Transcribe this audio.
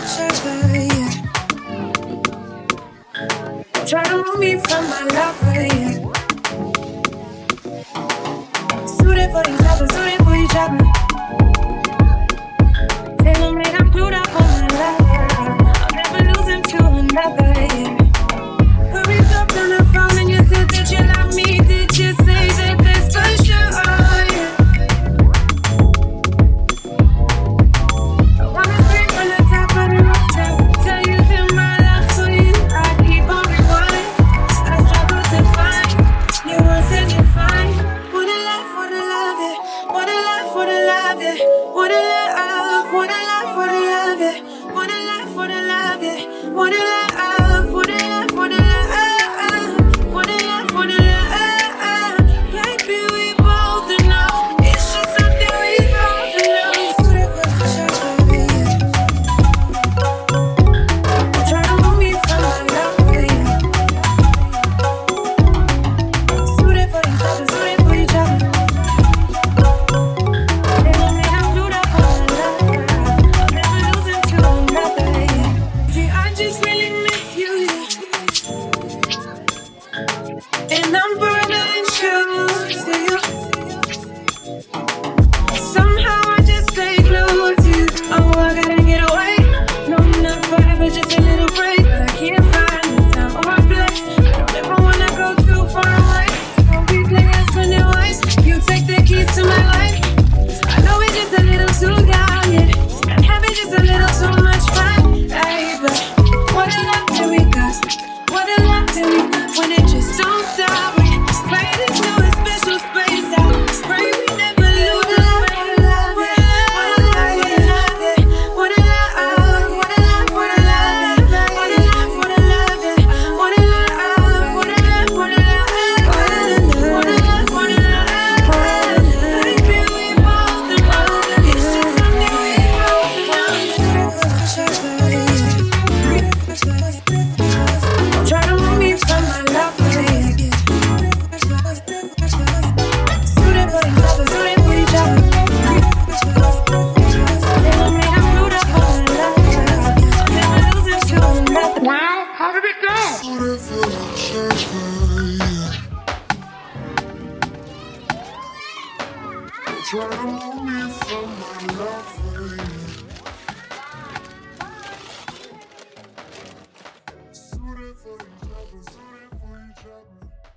Try to move me from my lover, yeah. Suited for each other, suited for each other. Tailor made, I'm glued up on my lover. I'll never lose him to another, yeah. Hurry up on the phone and you said that you love me. Did you say that that's for sure, yeah? I wanna scream from the top of the rooftop, tell you that my love for you, I keep on rewinding. I struggle to find you won't set you fine. What a life, what a love, yeah. What a life, what a love, yeah. What a love, what a life, what a love, yeah. What a life, what a love, yeah. What a love, what a life, what a love, what a life, what a love. Baby, we both know it's just something we both know. Try to move me from my love, yeah. Suited for each other, suited for each other. Tailor made, I'm glued up on my lover. I'll never lose him to another, yeah. See, I just really miss you, yeah. And I'm burning true to you. Somehow I just stay glued to you. Oh, I gotta get away. No, not forever, just a little break. But I can't find the time or a place. I don't ever wanna go too far away. So we play us when it waits. You take the keys to my life. I know it's just a little too young, yeah. And having just a little too much fun. Hey, but what a love that we got. What a love that we got. When it just don't stop. We spray this new and special space out. Spray we never lose the love. What a love, what a love, what a love, what a love, what a love, what a love, what a love, what a love, what a love, what a love, what a love, what a love. Baby, we both know it's just something we both know. Try to move me from my lover, yeah. Suited for each other, suited for each other. Tailor made, I'm glued up on my lover. I'll never lose him to another. Wow, how did it go? Try to move me from my lover, suited for each other, suited for each other.